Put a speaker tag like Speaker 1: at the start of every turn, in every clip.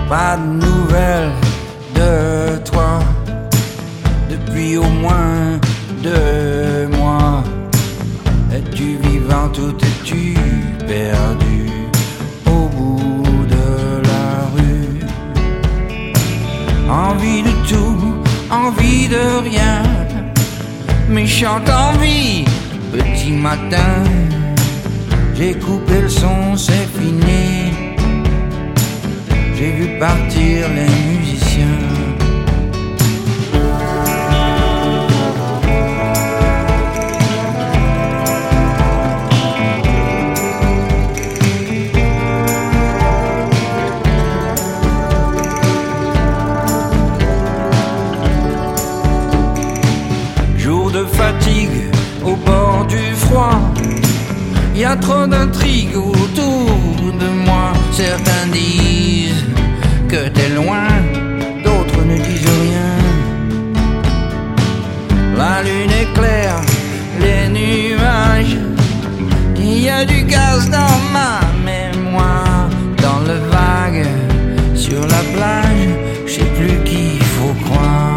Speaker 1: Pas de nouvelles de toi depuis au moins 2 mois. Es-tu vivante ou t'es-tu perdu au bout de la rue? Envie de tout, envie de rien, méchante envie, petit matin. J'ai coupé le son, c'est fini. J'ai vu partir les musiciens. Jour de fatigue au bord du froid. Y a trop d'intrigues autour de moi. Certains disent que t'es loin, d'autres ne disent rien. La lune éclaire les nuages. Il y a du gaz dans ma mémoire. Dans le vague, sur la plage, je sais plus qui faut croire.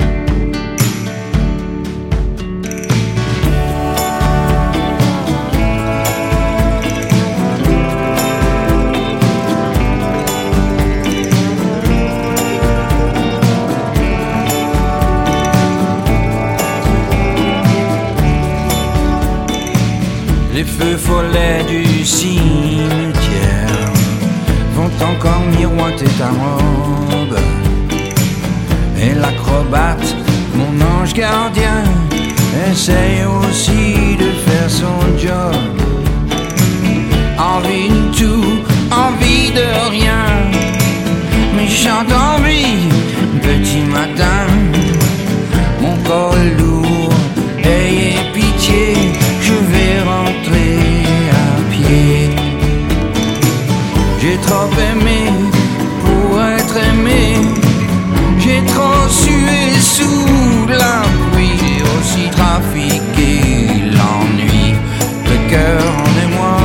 Speaker 1: Les feux follets du cimetière vont encore miroiter ta robe. Et l'acrobate, mon ange gardien, essaye aussi de faire son job. Envie de tout, envie de rien, méchante envie, petit matin. Mon corps est lourd, ayez pitié, je vais rentrer à pied. J'ai trop aimé pour être aimé. J'ai trop sué sous la pluie. J'ai aussi trafiqué l'ennui. Le cœur en émoi.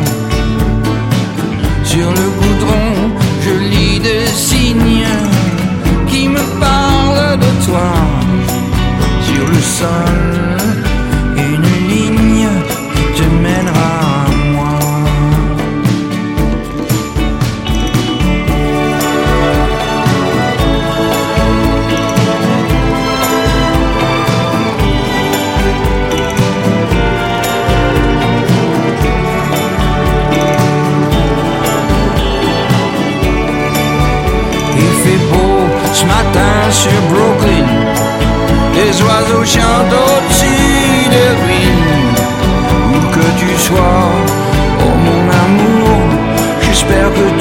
Speaker 1: Sur le goudron, je lis des signes qui me parlent de toi. Sur le sol, une ligne qui te mènera à moi. Il fait beau ce matin sur Brooklyn. Les oiseaux chantent au-dessus des ruines. Où que tu sois, oh mon amour, j'espère que